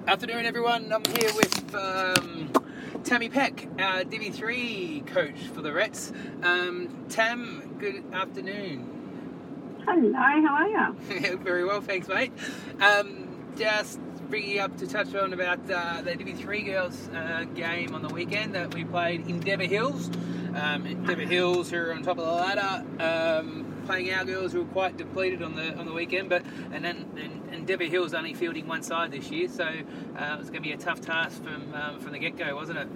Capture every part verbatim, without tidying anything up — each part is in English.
Afternoon, everyone. I'm here with um, Tammy Peck, our Divi three coach for the Rets. Um, Tam, good afternoon. Hello, how are you? Very well, thanks, mate. Um, just bringing you up to touch on about uh, the Divi three girls uh, game on the weekend that we played in Endeavour Hills. Um, Endeavour Hills, who are on top of the ladder, um, playing our girls who were quite depleted on the on the weekend, but and then and Endeavour Hills only fielding one side this year, so uh, it was going to be a tough task from um, from the get-go, wasn't it?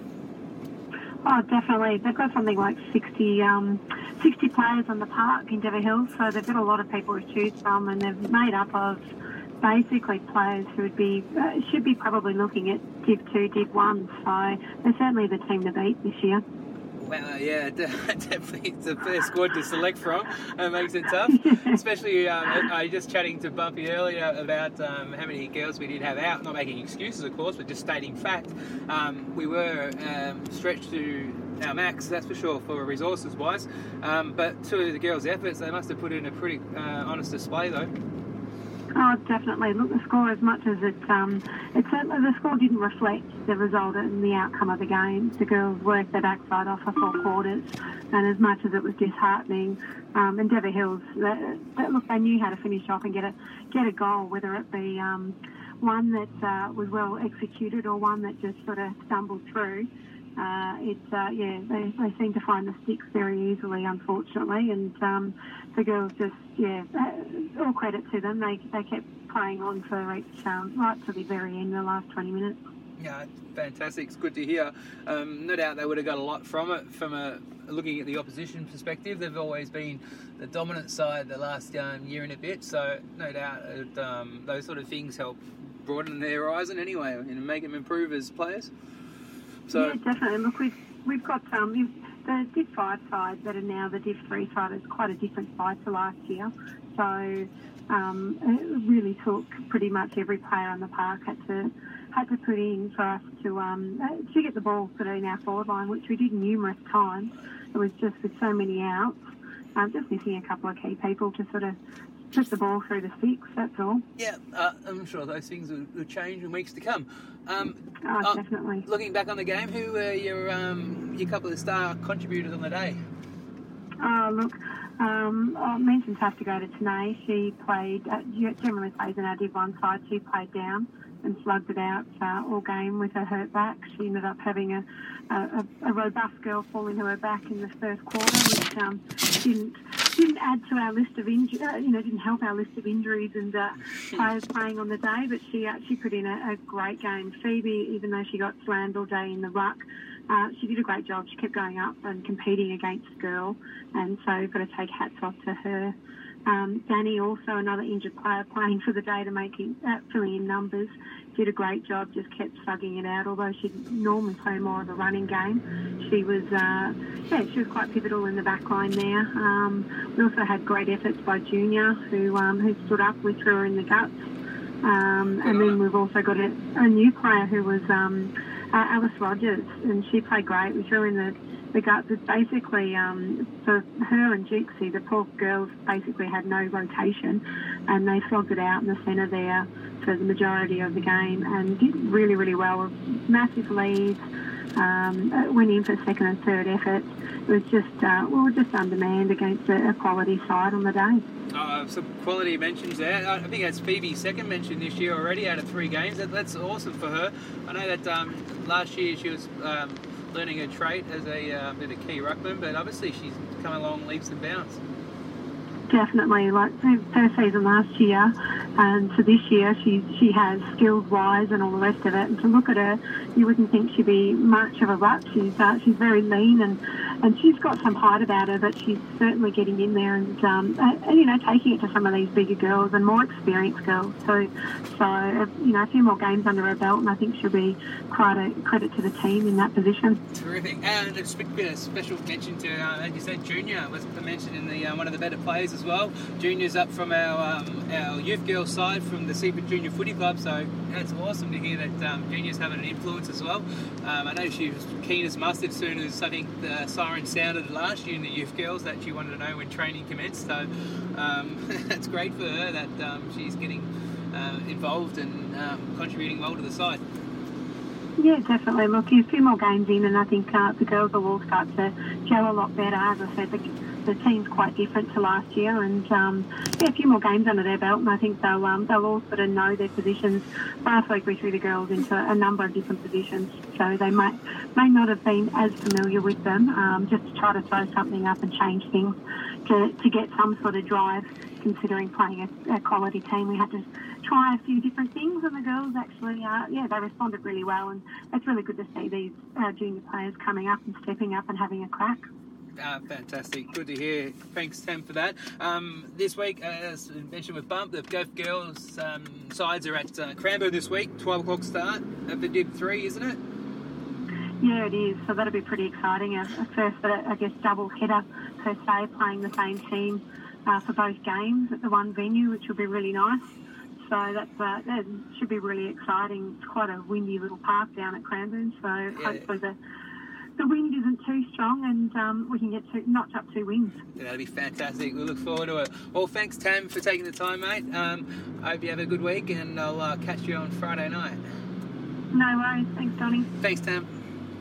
Oh, definitely. They've got something like sixty, um, sixty players on the park in Endeavour Hills, so they've got a lot of people to choose from, and they've made up of basically players who would be uh, should be probably looking at Div two, Div one, so they're certainly the team to beat this year. Well, yeah, definitely it's a fair squad to select from. It makes it tough. Especially, um, I was just chatting to Bumpy earlier about um, how many girls we did have out. Not making excuses, of course, but just stating fact. Um, we were um, stretched to our max, that's for sure, for resources-wise. Um, but to the girls' efforts, they must have put in a pretty uh, honest display, though. Oh, definitely. Look, the score, as much as it, um, it certainly, the score didn't reflect the result and the outcome of the game. The girls worked their backside off for four quarters, and as much as it was disheartening, um, Endeavour Hills, they, they, look, they knew how to finish off and get a get a goal, whether it be um, one that uh, was well executed or one that just sort of stumbled through. Uh, it's uh, yeah, they, they seem to find the sticks very easily, unfortunately, and um, the girls just yeah, uh, all credit to them. They they kept playing on for each um, right to the very end, the last twenty minutes. Yeah, fantastic. It's good to hear. Um, no doubt they would have got a lot from it. From a looking at the opposition perspective, they've always been the dominant side the last um, year and a bit. So no doubt it, um, those sort of things help broaden their horizon anyway and make them improve as players. So, yeah, definitely. Look, we've we've got um, the Div five side that are now the Div three side is quite a different side to last year. So um, it really took pretty much every player on the park had to had to put in for us to um, to get the ball sort of in our forward line, which we did numerous times. It was just with so many outs, um, just missing a couple of key people to sort of put the ball through the sticks, that's all. Yeah, uh, I'm sure those things will, will change in weeks to come. Um, oh, uh, definitely. Looking back on the game, who were your um, your couple of star contributors on the day? Oh, look, um, I mentioned Taftigata Tanae. She played, uh, generally plays in our Div one side. She played down and slugged it out uh, all game with her hurt back. She ended up having a, a, a robust girl fall into her back in the first quarter, which um, didn't didn't add to our list of injuries, uh, you know, didn't help our list of injuries and uh, players playing on the day, but she actually put in a, a great game. Phoebe, even though she got slammed all day in the ruck, uh, she did a great job. She kept going up and competing against the girl, and so we've got to take hats off to her. Um, Danny, also another injured player playing for the day to make it, uh, filling in numbers, did a great job, just kept slugging it out, although she'd normally play more of a running game. She was, uh, yeah, she was quite pivotal in the back line there. Um, we also had great efforts by Junior, who um, who stood up. We threw her in the guts. Um, and then we've also got a, a new player who was um, uh, Alice Rogers, and she played great. We threw her in the the guts. It's basically, um, for her and Jixie, the poor girls basically had no rotation, and they slogged it out in the centre there for the majority of the game and did really, really well with massive leads, um, went in for second and third effort. It was just, uh, we were just undermanned against a, a quality side on the day. Uh, some quality mentions there. I think that's Phoebe's second mention this year already out of three games. That, that's awesome for her. I know that um, last year she was um, learning her trait as a uh, bit of key ruckman, but obviously she's come along leaps and bounds. Definitely, like her season last year, and to this year, she she has skills wise and all the rest of it. And to look at her, you wouldn't think she'd be much of a ruck. She's uh, she's very lean and, and she's got some height about her, but she's certainly getting in there and, um, and you know taking it to some of these bigger girls and more experienced girls. So so you know a few more games under her belt, and I think she'll be quite a credit to the team in that position. Terrific, and a special mention to uh, as you said, Junior was mentioned in the uh, one of the better players as well. Junior's up from our um, our youth girls side from the Seaford Junior Footy Club, so it's awesome to hear that um, Junior's having an influence as well. Um, I know she was keen as mustard as soon as I think the siren sounded last year in the youth girls that she wanted to know when training commenced. So um, that's great for her that um, she's getting uh, involved and um, contributing well to the side. Yeah, definitely. Look, a few more games in, and I think uh, the girls will all start to gel a lot better. As I said, the, the team's quite different to last year, and um, yeah, a few more games under their belt, and I think they'll um, they'll all sort of know their positions. Last week we threw the girls into a number of different positions, so they might may not have been as familiar with them. Um, just to try to throw something up and change things to to get some sort of drive. Considering playing a, a quality team, we had to try a few different things, and the girls actually, uh, yeah, they responded really well, and it's really good to see these uh, junior players coming up and stepping up and having a crack. Ah, fantastic. Good to hear. Thanks, Tam, for that. Um, this week, as mentioned with Bump, the Golf Girls um, sides are at uh, Cranbourne this week, twelve o'clock start at the Dib three, isn't it? Yeah, it is. So that'll be pretty exciting. A, a first, I guess, double header per se, playing the same team uh, for both games at the one venue, which will be really nice. So that's, uh, that should be really exciting. It's quite a windy little park down at Cranbourne, so yeah. Hopefully the the wind isn't too strong and um, we can get to notch up two wins. Yeah, that'll be fantastic. We look forward to it. Well, thanks, Tam, for taking the time, mate. Um, I hope you have a good week, and I'll uh, catch you on Friday night. No worries. Thanks, Donnie. Thanks, Tam.